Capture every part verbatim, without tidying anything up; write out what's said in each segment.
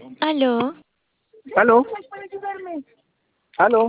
Aló. ¿Aló? ¿Aló?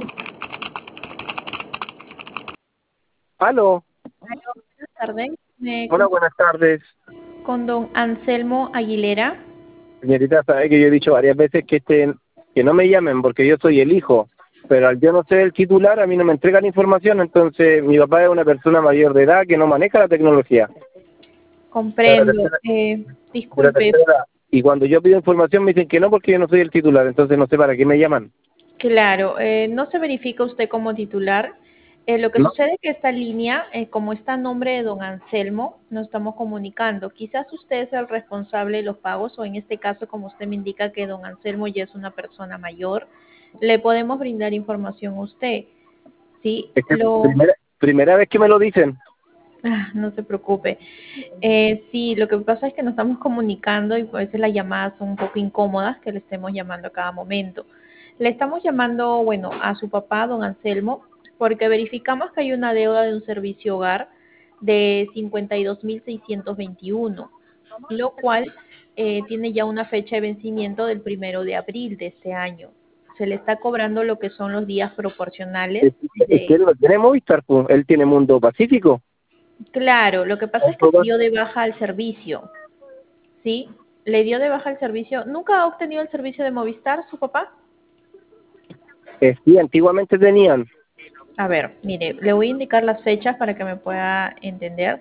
¿Aló? Buenas tardes. Me Hola, con, buenas tardes. con don Anselmo Aguilera. Señorita, sabe que yo he dicho varias veces que este, que no me llamen porque yo soy el hijo, pero al yo no ser el titular, a mí no me entregan información, entonces mi papá es una persona mayor de edad que no maneja la tecnología. De la Comprendo. tercera, Eh, de la disculpe, tercera edad. Y cuando yo pido información me dicen que no porque yo no soy el titular, entonces no sé para qué me llaman. claro, eh, no se verifica usted como titular. Eh, lo que ¿No? sucede es que esta línea, eh, como está a nombre de don Anselmo, nos estamos comunicando. Quizás usted es el responsable de los pagos o en este caso, como usted me indica que don Anselmo ya es una persona mayor, le podemos brindar información a usted. Sí, Es que lo, primera, primera vez que me lo dicen. Ah, no se preocupe. Eh, sí, lo que pasa es que nos estamos comunicando y a veces las llamadas son un poco incómodas que le estemos llamando a cada momento. Le estamos llamando, bueno, a su papá, don Anselmo, porque verificamos que hay una deuda de un servicio hogar de cincuenta y dos mil seiscientos veintiuno, lo cual eh, tiene ya una fecha de vencimiento del primero de abril de este año. Se le está cobrando lo que son los días proporcionales Es, es que de. él no tiene Movistar, pues, él tiene Mundo Pacífico. Claro, lo que pasa es que le dio de baja al servicio, ¿sí? Le dio de baja el servicio. ¿Nunca ha obtenido el servicio de Movistar, su papá? Eh, sí, antiguamente tenían. A ver, mire, le voy a indicar las fechas para que me pueda entender.